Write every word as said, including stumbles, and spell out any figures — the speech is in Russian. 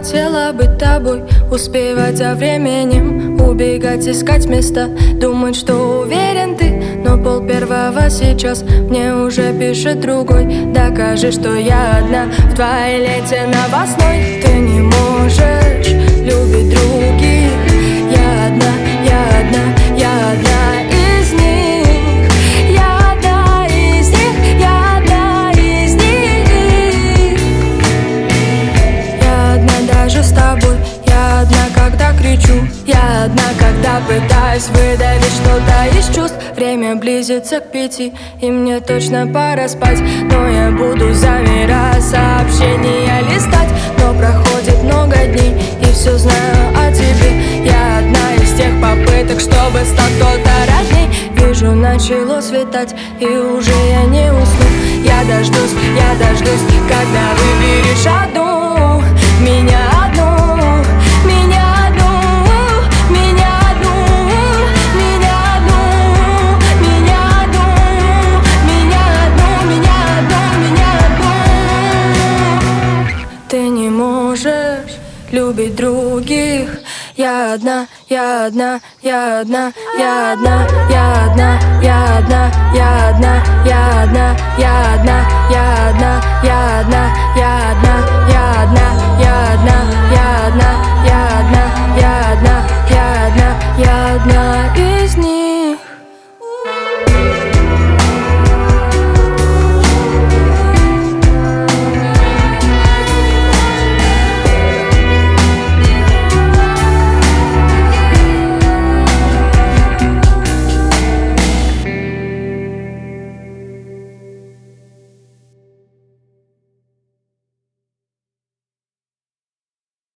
хотела быть тобой, успевать за временем, убегать, искать места, думать, что уверен ты. Но пол первого сейчас мне уже пишет другой: докажи, что я одна в твоей ленте новостной. Ты не можешь любить других. Я одна, я одна, я одна из них. Я одна из них, я одна из них. Я одна даже с тобой. Я одна, когда кричу. Я одна, когда пытаюсь выдавить что-то из чувств. Время близится к пяти, и мне точно пора спать. Но я буду, замирая, сообщения листать. Но проходит много дней, и все знаю о тебе. Я одна из тех попыток, чтобы стать кто-то родней. Вижу, начало светать, и уже я не усну. Я дождусь, я дождусь, когда выберешь одну, меня одну, меня одну, меня одну, меня одну, меня одну, меня одну, меня одну, меня одну. Ты не можешь любить других. Я одна, я одна, я одна, я одна, я одна, я одна, я одна, я одна, я одна, я одна, я одна.